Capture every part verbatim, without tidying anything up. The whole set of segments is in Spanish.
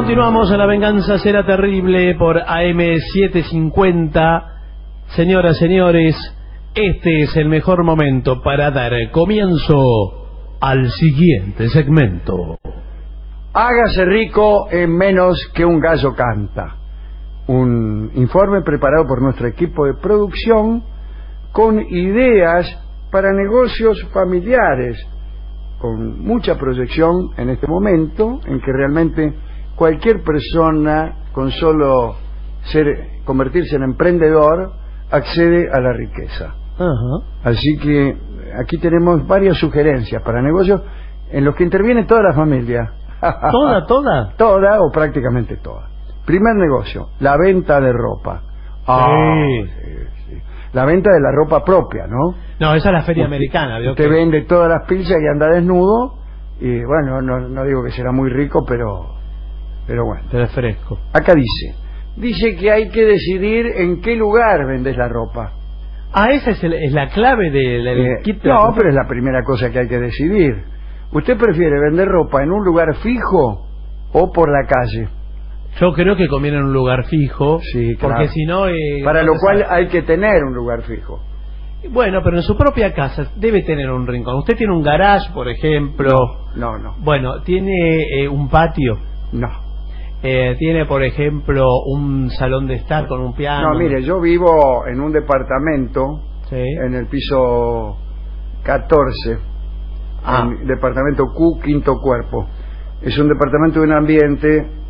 Continuamos en La Venganza Será Terrible por A M setecientos cincuenta. Señoras, señores, este es el mejor momento para dar comienzo al siguiente segmento. Hágase rico en menos que un gallo canta. Un informe preparado por nuestro equipo de producción con ideas para negocios familiares, con mucha proyección en este momento, en que realmente cualquier persona, con solo ser, convertirse en emprendedor, accede a la riqueza. Uh-huh. Así que aquí tenemos varias sugerencias para negocios en los que interviene toda la familia. ¿Toda, toda? Toda o prácticamente toda. Primer negocio, la venta de ropa. Ah, sí. Sí, sí. La venta de la ropa propia, ¿no? No, esa es la feria usted, americana. ¿Vio usted que... vende todas las pilchas y anda desnudo. Y bueno, no, no digo que será muy rico, pero pero bueno. Pero es fresco. Acá dice, dice que hay que decidir en qué lugar vendes la ropa. Ah, esa es, el, es la clave del del Eh, kit. no, pero es la primera cosa que hay que decidir. ¿Usted prefiere vender ropa en un lugar fijo o por la calle? Yo creo que conviene en un lugar fijo. Sí, claro. Porque si no... Eh, Para no lo cual sabe. hay que tener un lugar fijo. Bueno, pero en su propia casa debe tener un rincón. Usted tiene un garage, por ejemplo. No, no. Bueno, tiene eh, un patio. No. Eh, tiene, por ejemplo, un salón de estar con un piano. No, mire, yo vivo en un departamento, Sí. en el piso catorce, Ah. en departamento Q, quinto cuerpo. Es un departamento de un ambiente,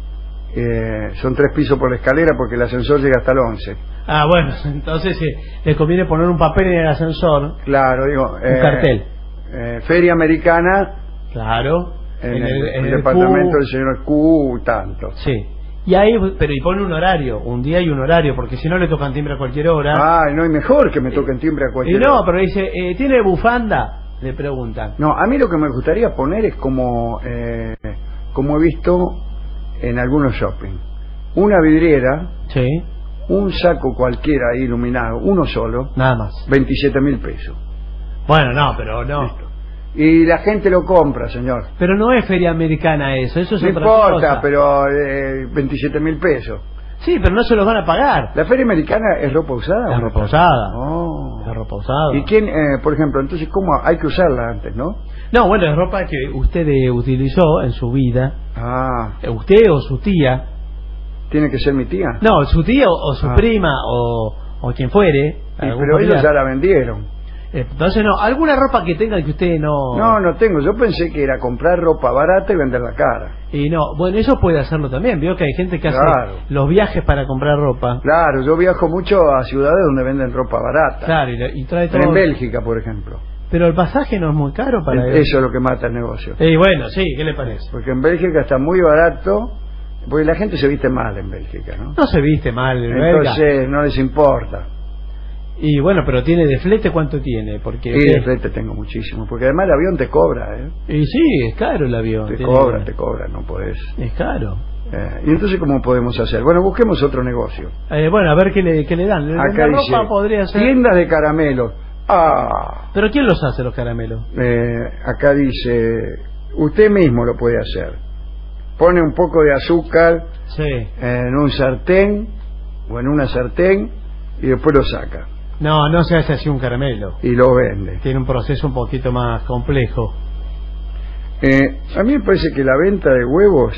eh, son tres pisos por la escalera porque el ascensor llega hasta el once. Ah, bueno, entonces eh, le conviene poner un papel en el ascensor. Claro, digo... Un cartel. Eh, Feria Americana, Claro. en, el, el, el departamento Q. del señor Q, tanto. Sí. Y ahí, pero y pone un horario, un día y un horario, porque si no le tocan timbre a cualquier hora. Ah, no hay mejor que me toquen timbre a y cualquier no, hora. pero dice, eh, ¿tiene bufanda? Le preguntan. No, a mí lo que me gustaría poner es como, eh, como he visto en algunos shopping. Una vidriera, Sí. un saco cualquiera ahí iluminado, uno solo, Nada más. veintisiete mil pesos. Bueno, no, pero no. Listo. Y la gente lo compra, señor. Pero no es feria americana eso, eso es No otra importa, cosa. pero eh, veintisiete mil pesos. Sí, pero no se los van a pagar. ¿La feria americana es ropa usada? Es ropa usada. Oh. Es ropa usada. ¿Y quién, eh, por ejemplo, entonces cómo hay que usarla antes, no? No, bueno, es ropa que usted eh, utilizó en su vida. Ah, Eh, Usted o su tía. tiene que ser mi tía. No, su tía o, o su Ah. prima o, o quien fuere. Sí, algún pero ellos familiar. ya la vendieron. Eh, Entonces no, alguna ropa que tenga que usted no... No, no tengo. Yo pensé que era comprar ropa barata y venderla cara. Y no, bueno, eso puede hacerlo también. Veo que hay gente que Claro. hace los viajes para comprar ropa. Claro, yo viajo mucho a ciudades donde venden ropa barata. Claro, y, y trae todo. En Bélgica, por ejemplo. Pero el pasaje no es muy caro para Eso es lo que mata el negocio. Y bueno, sí, ¿qué le parece? Porque en Bélgica está muy barato, porque la gente se viste mal en Bélgica, ¿no? No se viste mal el belga. Entonces no les importa. Y bueno, pero tiene de flete, ¿cuánto tiene? Porque Y de frente tengo muchísimo, porque además el avión te cobra, ¿eh? Y sí, es caro el avión. Te tiene- cobra, te cobra, no podés. Es caro. Eh, ¿Y entonces cómo podemos hacer? Bueno, busquemos otro negocio. Eh, bueno, a ver qué le, qué le dan. La Acá ropa dice, podría ser... tiendas de caramelos. Ah, ¿Pero quién los hace los caramelos? eh, acá dice, usted mismo lo puede hacer. Pone un poco de azúcar Sí. en un sartén o en una sartén y después lo saca No, no se hace así un caramelo. y lo vende. Tiene un proceso un poquito más complejo. Eh, a mí me parece que la venta de huevos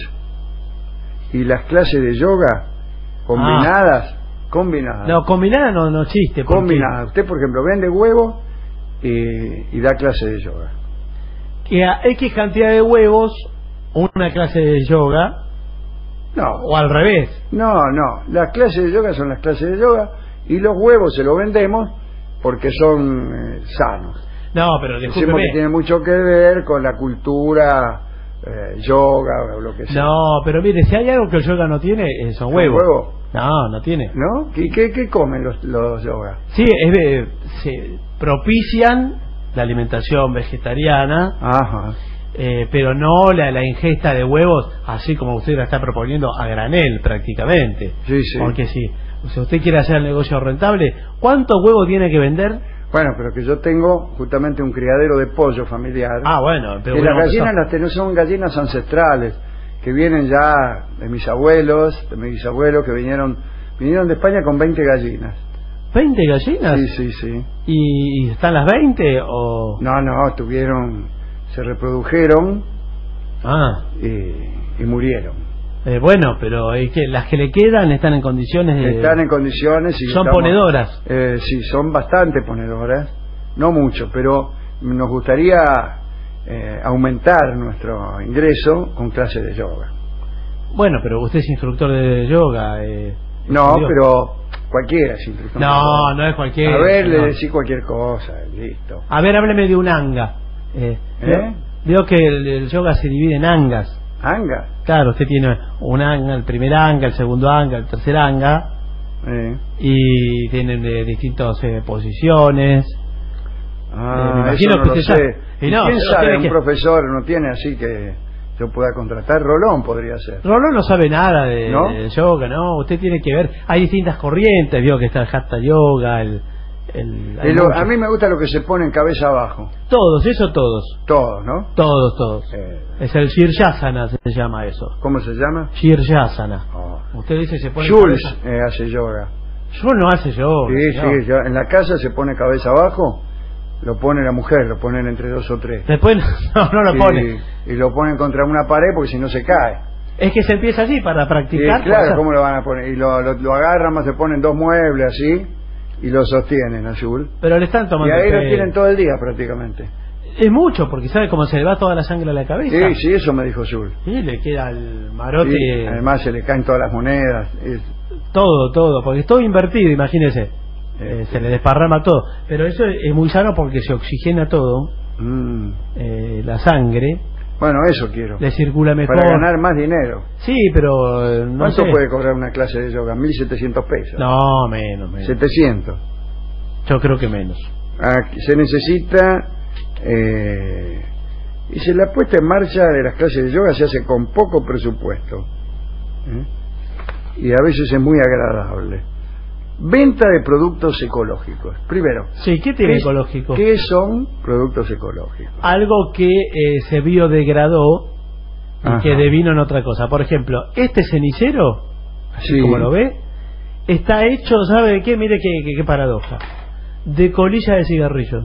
y las clases de yoga combinadas, combinadas, No, combinada no, no chiste. porque- combinadas. Usted, por ejemplo, vende huevos y, y da clase de yoga. Que a X cantidad de huevos, una clase de yoga, No, o al revés. no, no. Las clases de yoga son las clases de yoga y los huevos se los vendemos porque son eh, sanos. No, pero Decimos discúlpeme. que tiene mucho que ver con la cultura eh, yoga o lo que sea. No, pero mire, si hay algo que el yoga no tiene, eh, son ¿Son huevos. huevos? No, no tiene. ¿No? ¿Qué, qué, qué comen los, los yogas? Sí, es de- se propician la alimentación vegetariana, Ajá. eh, pero no la, la ingesta de huevos, así como usted la está proponiendo, a granel prácticamente. Sí, sí. Porque si, si usted quiere hacer el negocio rentable, ¿cuántos huevos tiene que vender? Bueno, pero que yo tengo justamente un criadero de pollo familiar. Ah, bueno, pero que las bueno, gallinas son- las tenemos, son gallinas ancestrales que vienen ya de mis abuelos, de mis abuelos que vinieron vinieron de España con veinte gallinas. ¿veinte gallinas? Sí, sí, sí. ¿Y, y están las veinte o...? No, no, tuvieron, se reprodujeron Ah. y, y murieron. Eh, bueno, pero es que las que le quedan están en condiciones de... Están en condiciones y son estamos, ponedoras. Eh, sí, son bastante ponedoras, no mucho, pero nos gustaría eh, aumentar nuestro ingreso con clases de yoga. Bueno, pero usted es instructor de yoga. Eh, No, estudió. pero cualquiera es instructor. No, no es cualquiera. A ver, no. le decís cualquier cosa, listo. A ver, hábleme de un anga. Eh, ¿Eh? Veo que el, el yoga se divide en angas. ¿Anga? Claro, usted tiene un anga, el primer anga, el segundo anga, el tercer anga, Eh. y tienen de distintas eh, posiciones. Ah, me imagino eso no que lo usted sé. sabe. Y ¿Y no, quién pero sabe? tiene Un que- profesor no tiene así que yo pueda contratar. Rolón podría ser. Rolón no sabe nada de, ¿No? de yoga, ¿no? Usted tiene que ver, hay distintas corrientes, vio que está el Hatha Yoga, el... el hay Y lo- muchos. a mí me gusta lo que se pone en cabeza abajo. Todos, eso todos, Todos, ¿no? todos, todos. Eh, Es el Shirsasana, se llama eso. ¿Cómo se llama? Shirsasana. Oh. Usted dice se pone... Jules cabeza- eh, hace yoga. Yo no hace yoga. Sí, señor. sí, yo- en la casa se pone cabeza abajo, lo pone la mujer, lo ponen entre dos o tres. Después no, no lo y, pone. y lo ponen contra una pared porque si no se cae. Es que se empieza así para Y practicar. claro, cosas. ¿cómo lo van a poner? Y lo, lo, lo agarran, más se ponen dos muebles así y lo sostienen, Azul. Pero le están Y tomando ahí lo pelo. tienen todo el día prácticamente. Es mucho, porque sabe cómo se le va toda la sangre a la cabeza. Sí, sí, eso me dijo Azul. Y le queda el marote. Sí, además se le caen todas las monedas. Es- Todo, todo, porque es todo invertido, imagínese. Eh, Eh, se le desparrama todo. Pero eso es muy sano porque se oxigena todo, mm. eh, la sangre, Bueno, eso quiero. le circula mejor. Para ganar más dinero. Sí, pero eh, no ¿Cuánto sé. puede cobrar una clase de yoga? mil setecientos pesos. No, menos, menos. setecientos. Yo creo que menos. Aquí se necesita eh, y se la puesta en marcha de las clases de yoga se hace con poco presupuesto. ¿eh? Y a veces es muy agradable. Venta de productos ecológicos. Primero, Sí, ¿qué tiene ¿qué- ecológico? ¿qué son productos ecológicos? Algo que eh, se biodegradó y Ajá. que devino en otra cosa. Por ejemplo, este cenicero, así Sí. como lo ve, está hecho, ¿sabe de qué? Mire qué, qué, qué paradoja. De colilla de cigarrillo.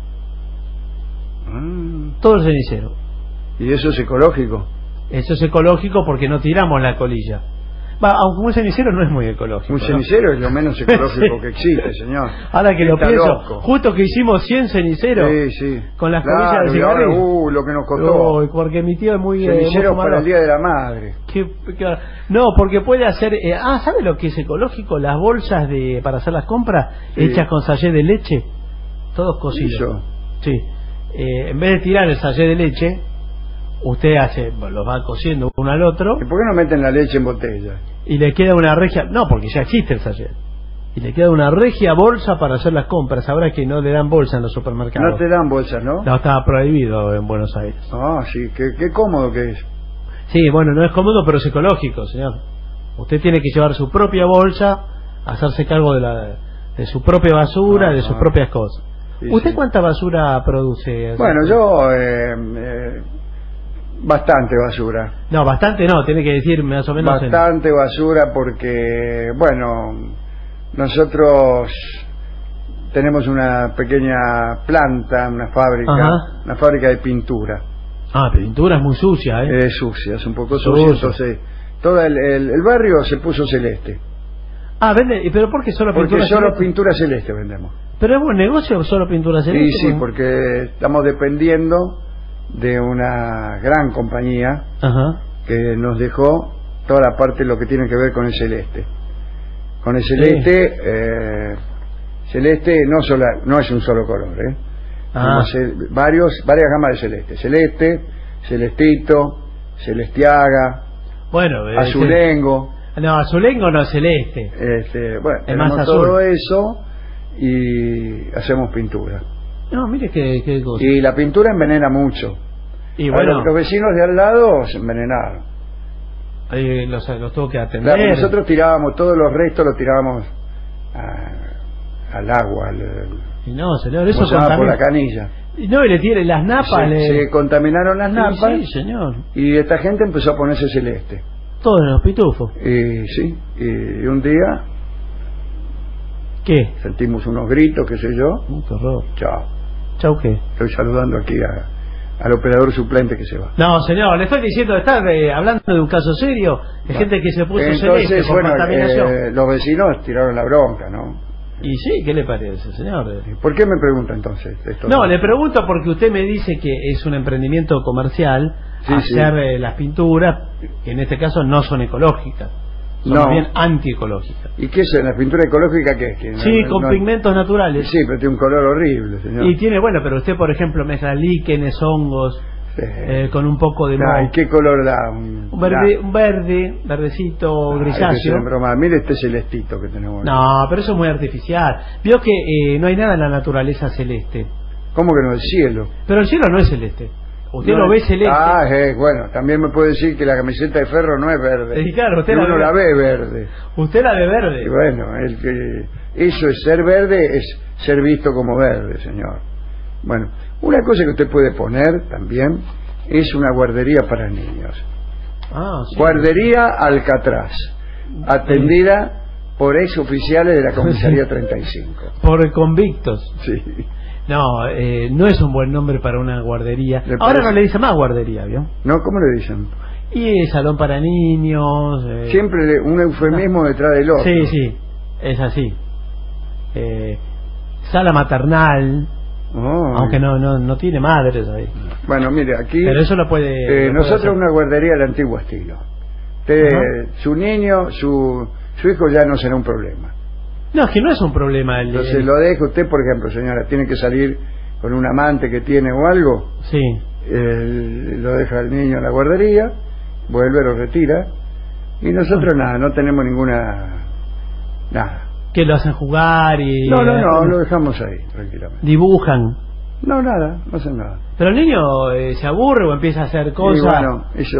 Ah, Todo el cenicero. ¿y eso es ecológico? Eso es ecológico porque no tiramos la colilla. Va, aunque un cenicero no es muy ecológico. Un ¿no? cenicero es lo menos ecológico Sí. que existe, señor. Ahora que lo Está pienso, loco. justo que hicimos cien ceniceros Sí, sí. con las Claro, colillas de y ahora, cigarrillo. uh, lo que nos costó. Uy, porque mi tío es muy... eh, muy Ceniceros fumador. para el Día de la Madre. Qué- qué- no, porque puede hacer... eh, ah, ¿sabe lo que es ecológico? Las bolsas de para hacer las compras Sí. hechas con sachet de leche. Todos cocidos. Eso. Sí. Eh, en vez de tirar el sachet de leche, usted hace, bueno, los va cociendo uno al otro ¿Y por qué no meten la leche en botella? y le queda una regia... No, porque ya existe el sachet. Y le queda una regia bolsa para hacer las compras. Ahora que no le dan bolsa en los supermercados. No te dan bolsas, ¿no? No, estaba prohibido en Buenos Aires. Ah, sí, qué, qué cómodo que es. Sí, bueno, no es cómodo, pero es ecológico, señor. Usted tiene que llevar su propia bolsa, hacerse cargo de la de su propia basura, Ah, de sus ah. propias cosas. Sí, ¿Usted sí. cuánta basura produce? Bueno, yo... Eh, eh, bastante basura. No, bastante no, tiene que decir más o menos... en- Bastante basura porque, bueno, nosotros tenemos una pequeña planta, una fábrica, Ajá. una fábrica de pintura. Ah, pintura es muy sucia, ¿eh? Es sucia, es un poco Sucia. sucia, entonces todo el, el- el barrio se puso celeste. Ah, vende, ¿y pero por qué solo Porque pintura solo celeste? pintura celeste vendemos. ¿Pero es buen negocio o solo pintura Sí, celeste? sí, porque estamos dependiendo de una gran compañía Ajá. que nos dejó toda la parte lo que tiene que ver con el celeste. Con el celeste, eh, celeste no sola, no es un solo color, ¿eh? Ah. Tenemos cel- varios, varias gamas de celeste. Celeste, celestito, celestiaga, Bueno, eh, azulengo. ese- No, azulengo no, celeste. Este, bueno, Es más tenemos azul. todo eso y hacemos pintura. No, mire qué, qué cosa. Y la pintura envenena mucho. Y Ahora, bueno, los vecinos de al lado se envenenaron. ahí los, los tuvo que atender. Claro, nosotros tirábamos todos los restos, los tirábamos a- al agua, al, Y no, señor, eso ¿cómo se llama? por contamina. la canilla. Y no, y le tiene las napas. Se, le... se contaminaron las napas. Sí, sí, señor. Y esta gente empezó a ponerse celeste. Todos los pitufos. Y sí, y un día ¿Qué? sentimos unos gritos, qué sé yo. Uh, qué horror. Chao. ¿Chau qué? Estoy saludando aquí a, al operador suplente que se va. No, señor, le estoy diciendo, está eh, hablando de un caso serio, de No. gente que se puso Entonces, celeste por bueno, contaminación. eh, los vecinos tiraron la bronca, ¿no? Y sí, ¿qué le parece, señor? ¿Por qué me pregunta entonces esto? No, le pregunto porque usted me dice que es un emprendimiento comercial, Sí, hacer sí. eh, las pinturas, que en este caso no son ecológicas, son No. más bien antiecológicas. ¿Y qué es? ¿La pintura ecológica qué es? Que no- Sí, no- con no- pigmentos naturales. Sí, pero tiene un color horrible, señor. Y tiene, bueno, pero usted, por ejemplo, mezcla líquenes, hongos, Sí. eh, con un poco de Ay, moho. ¿qué color da? Un, Un verde, da- un verde, verdecito, Ah, grisáceo. este es en broma. Mire este celestito que tenemos. aquí. No, pero eso es muy artificial. Vio que eh, no hay nada en la naturaleza celeste. ¿Cómo que no? El cielo. Pero el cielo no es celeste. Usted No, lo ve celeste. Ah, eh, bueno, también me puede decir que la camiseta de Ferro no es verde. Sí, claro, usted Y la uno ve- la ve verde. Usted la ve verde. Y bueno, el que eso es ser verde, es ser visto como verde, señor. Bueno, una cosa que usted puede poner también es una guardería para niños. Ah, sí. Guardería Alcatraz, atendida por ex oficiales de la comisaría treinta y cinco. Por convictos. Sí. No, eh, no es un buen nombre para una guardería. ¿Le Ahora parece? no le dice más guardería, ¿vio? ¿No? ¿Cómo le dicen? Y eh, salón para niños. eh, Siempre le- un eufemismo detrás del otro. Sí, sí, es así. Eh, sala maternal, Oh. aunque no, no no tiene madres ahí. Bueno, mire, aquí Pero eso lo puede. eh, lo puede nosotros hacer. una guardería del antiguo estilo. Usted, Ajá. su niño, su, su hijo ya no será un problema. No, es que no es un problema el. Entonces el- lo deja usted, por ejemplo, señora, tiene que salir con un amante que tiene o algo, Sí. eh, lo deja el niño en la guardería, vuelve, lo retira, y nosotros Ah. nada, no tenemos ninguna... nada. Que lo hacen jugar y. No, no, no, lo dejamos ahí, tranquilamente. Dibujan. No, nada, no hacen nada. Pero el niño eh, se aburre o empieza a hacer Y cosas. bueno, eso...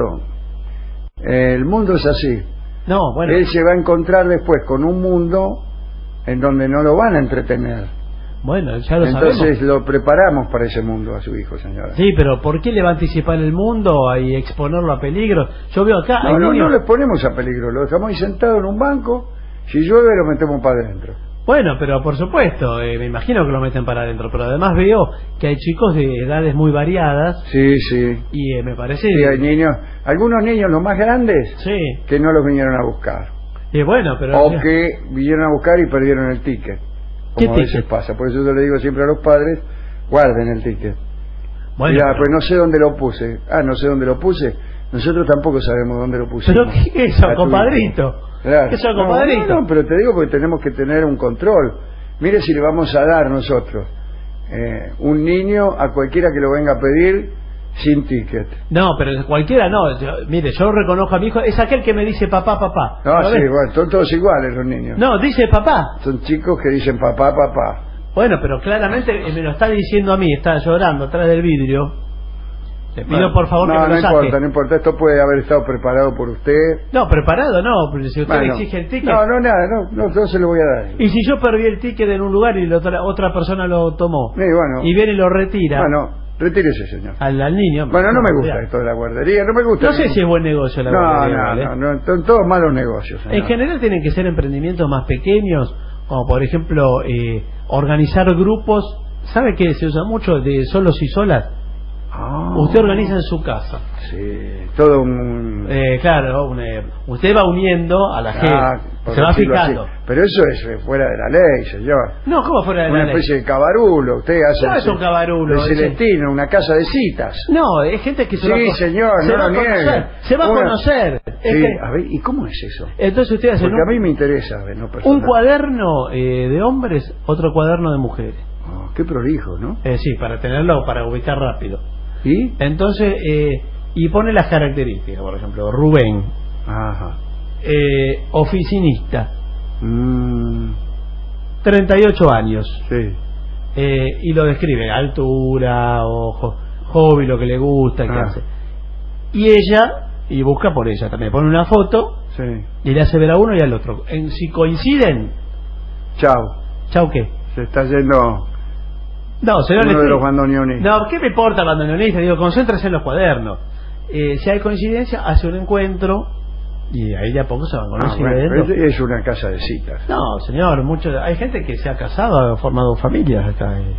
eh, el mundo es así. No, bueno. Él se va a encontrar después con un mundo en donde no lo van a entretener. Bueno, ya lo Entonces sabemos. lo preparamos para ese mundo a su hijo, señora. Sí, pero ¿por qué le va a anticipar el mundo y exponerlo a peligro? Yo veo acá. No, hay no, niños- no lo ponemos a peligro, lo dejamos ahí sentado en un banco, si llueve lo metemos para adentro. Bueno, pero por supuesto, eh, me imagino que lo meten para adentro. Pero además veo que hay chicos de edades muy variadas Sí, sí. y eh, me parece. Sí, hay niños, algunos niños, los más grandes, Sí. que no los vinieron a buscar. Y bueno, pero. O que vinieron a buscar y perdieron el ticket. ¿Qué Como a veces ticket? pasa. Por eso yo le digo siempre a los padres, guarden el ticket. Bueno, Mirá, pero- pues no sé dónde lo puse. Ah, no sé dónde lo puse. Nosotros tampoco sabemos dónde lo pusimos. ¿Pero qué es eso, A tu compadrito? hijo. Claro. ¿Qué es eso, No, compadrito? No, no, pero te digo porque tenemos que tener un control. Mire si le vamos a dar nosotros eh, un niño a cualquiera que lo venga a pedir sin ticket. No, pero cualquiera no. Yo- mire, yo reconozco a mi hijo. Es aquel que me dice papá, papá. No, ¿Lo sí, ves? bueno, son todos iguales los niños. No, dice papá. Son chicos que dicen papá, papá. Bueno, pero claramente eh, me lo está diciendo a mí. Está llorando atrás del vidrio. Le pido Bueno, por favor no, que me lo no saque. importa, no importa. Esto puede haber estado preparado por usted. No, preparado no, pero si usted Bueno, me exige el ticket. No, no, nada, no, no, yo se lo voy a dar. Y si yo perdí el ticket en un lugar y la otra, otra persona lo tomó. Sí, bueno. Y viene y lo retira Bueno, retírese, señor. al, al niño. Bueno, no me gusta ya. esto de la guardería, no me gusta. No sé si es buen negocio la No, guardería, no, ¿vale? no, no, son todos malos negocios, señor. En general tienen que ser emprendimientos más pequeños, como por ejemplo eh, organizar grupos. ¿Sabe qué se usa mucho de solos y solas? Ah, Usted organiza en su casa. Sí, todo un... Eh, claro, un, eh, usted va uniendo a la Ah, gente, por se va decirlo fijando. así. Pero eso es eh, fuera de la ley, señor. No, ¿cómo fuera de Una la ley? especie de cabarulo. Usted hace No el es un ce- cabarulo, el es- Celestino, una casa de citas. No, es gente que se Sí, va a, co- señor, se no va a lo conocer. niegue. Se va a Una- conocer. Es Sí, que- a ver, ¿y cómo es eso? entonces usted hace Porque a un, mí me interesa, ver, no un personal. cuaderno eh, de hombres, otro cuaderno de mujeres. Oh, qué prolijo, ¿no? Eh, sí, para tenerlo, para ubicar rápido. ¿Y? Entonces, eh, y pone las características, por ejemplo, Rubén, Ajá. eh, oficinista, Mm, treinta y ocho años, sí. eh, y lo describe, altura, ojo, hobby, lo que le gusta, qué Ah. hace. Y ella, y busca por ella también, pone una foto Sí. y le hace ver a uno y al otro. En, si coinciden, Chao. chau qué. Se está yendo No, señor, uno le- de los bandoneonistas. No, ¿qué me importa el bandoneonista? Digo, concéntrese en los cuadernos. Eh, si hay coincidencia, hace un encuentro y ahí de a poco se van Ah, conociendo. bueno, es, es una casa de citas. No, señor, mucho, hay gente que se ha casado, ha formado familias acá. eh,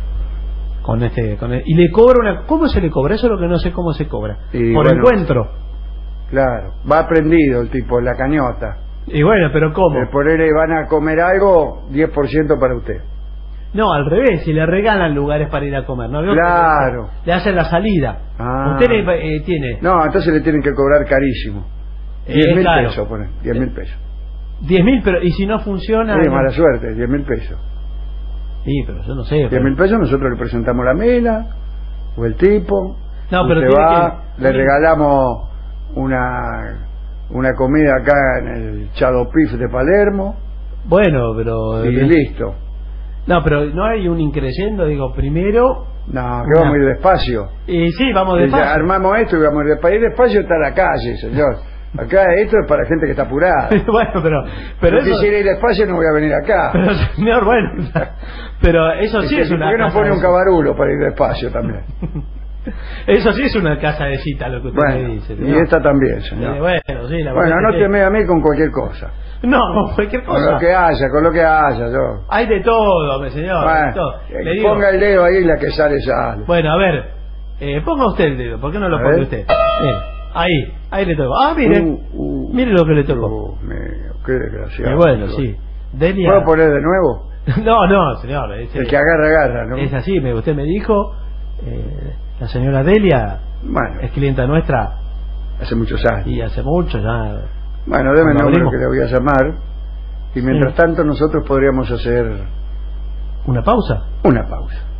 con este, con el- y le cobra una. ¿Cómo se le cobra? Eso es lo que no sé cómo se cobra. Y Por bueno, encuentro. Claro, va aprendido el tipo, la cañota. Y bueno, pero ¿cómo? Eh, por él van a comer algo, diez por ciento para usted. No, al revés, si le regalan lugares para ir a comer, ¿no? Veo que Claro. Le hacen la salida. Ah. Usted le, eh, tiene No, entonces le tienen que cobrar carísimo. Eh, diez mil claro. pesos, ponen, diez mil pesos. diez mil, pero ¿y si no funciona? Sí, no? mala suerte, diez mil pesos. Sí, pero yo no sé. diez pero- mil pesos nosotros le presentamos la mela, o el tipo. No, pero usted tiene va, que- le regalamos una una comida acá en el Chado Pif de Palermo, Bueno, pero... y listo. No, pero no hay un increyendo, digo, primero... No, que vamos a ir despacio. Y sí, vamos de Y ya paso. armamos esto y vamos a ir despacio. Ir despacio está la calle, señor. Acá esto es para gente que está apurada. Bueno, pero... Pero Si eso... quisiera ir despacio no voy a venir acá. Pero, señor, bueno... Pero eso sí Es que, es una ¿por qué no casa pone de un cabarulo para ir despacio también? Eso sí es una casa de cita, lo que usted me Bueno, dice. y señor. esta también, Eh, señor. bueno, sí, la Bueno, verdad no que- te me a mí con cualquier cosa. No, cualquier Con cosa. lo que haya, con lo que haya, yo. Hay de todo, mi señor. de Bueno, todo. eh, Le digo- ponga el dedo ahí y la que sale, sale. Bueno, a ver, eh, ponga usted el dedo, ¿por qué no lo A pone ver. usted? Mire, ahí, ahí le tocó. Ah, mire, Uh, uh, mire lo que le tocó. Dios mío, qué desgraciado. Y bueno, sí. Delia. ¿Puedo poner de nuevo? No, no, señor. Es, El que agarra, agarra, ¿no? es así, me, usted me dijo, eh, la señora Delia Bueno, es clienta nuestra hace muchos años. y hace mucho ya. Bueno, deme el Cuando número abrimos. que le voy a llamar. Y mientras Sí. tanto nosotros podríamos hacer ¿Una pausa? una pausa.